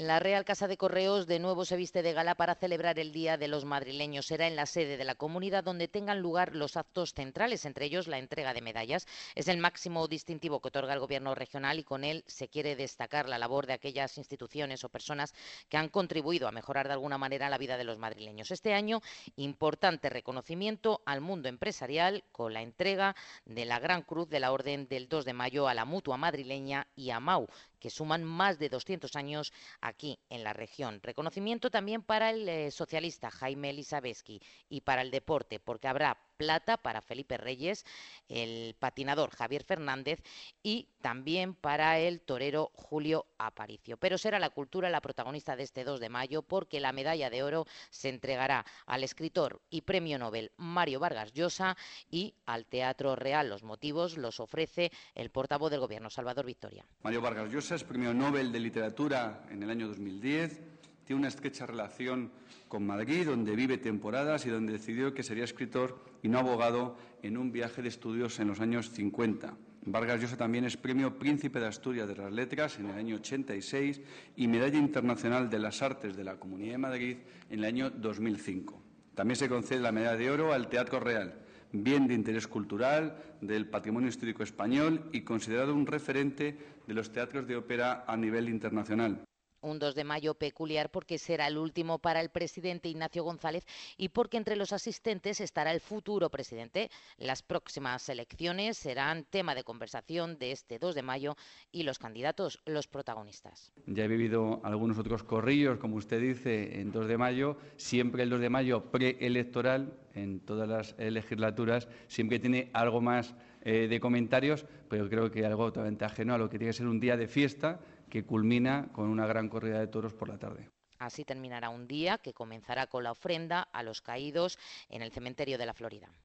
La Real Casa de Correos de nuevo se viste de gala para celebrar el Día de los Madrileños. Será en la sede de la comunidad donde tengan lugar los actos centrales, entre ellos la entrega de medallas. Es el máximo distintivo que otorga el Gobierno regional y con él se quiere destacar la labor de aquellas instituciones o personas que han contribuido a mejorar de alguna manera la vida de los madrileños. Este año, importante reconocimiento al mundo empresarial con la entrega de la Gran Cruz de la Orden del 2 de mayo a la Mutua Madrileña y a MAU, que suman más de 200 años aquí en la región. Reconocimiento también para el socialista Jaime Elisabeski y para el deporte, porque habrá plata para Felipe Reyes, el patinador Javier Fernández y también para el torero Julio Aparicio. Pero será la cultura la protagonista de este 2 de mayo porque la medalla de oro se entregará al escritor y premio Nobel Mario Vargas Llosa y al Teatro Real. Los motivos los ofrece el portavoz del Gobierno, Salvador Victoria. Mario Vargas Llosa es premio Nobel de Literatura en el año 2010. Tiene una estrecha relación con Madrid, donde vive temporadas y donde decidió que sería escritor y no abogado en un viaje de estudios en los años 50. Vargas Llosa también es premio Príncipe de Asturias de las Letras en el año 86 y Medalla Internacional de las Artes de la Comunidad de Madrid en el año 2005. También se concede la Medalla de Oro al Teatro Real, bien de interés cultural, del patrimonio histórico español y considerado un referente de los teatros de ópera a nivel internacional. Un 2 de mayo peculiar porque será el último para el presidente Ignacio González y porque entre los asistentes estará el futuro presidente. Las próximas elecciones serán tema de conversación de este 2 de mayo y los candidatos, los protagonistas. Ya he vivido algunos otros corrillos, como usted dice, en 2 de mayo. Siempre el 2 de mayo preelectoral, en todas las legislaturas, siempre tiene algo más de comentarios, pero creo que algo totalmente ajeno a lo que tiene que ser un día de fiesta que culmina con una gran corrida de toros por la tarde. Así terminará un día que comenzará con la ofrenda a los caídos en el cementerio de la Florida.